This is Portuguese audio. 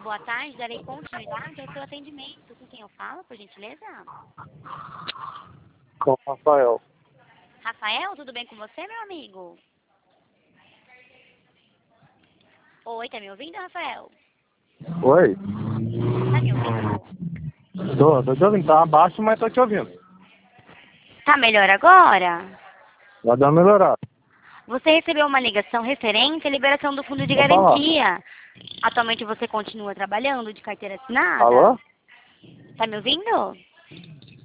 boa tarde. Darei continuidade ao seu atendimento. Com quem eu falo, por gentileza? Com o Rafael. Rafael, tudo bem com você, meu amigo? Oi, tá me ouvindo, Rafael? Oi? Tá me ouvindo? Tô te ouvindo. Tá abaixo, mas tô te ouvindo. Tá melhor agora? Vai dar uma melhorada. Você recebeu uma ligação referente à liberação do fundo de Vou falar. garantia. Atualmente você continua trabalhando de carteira assinada? Alô? Tá me ouvindo?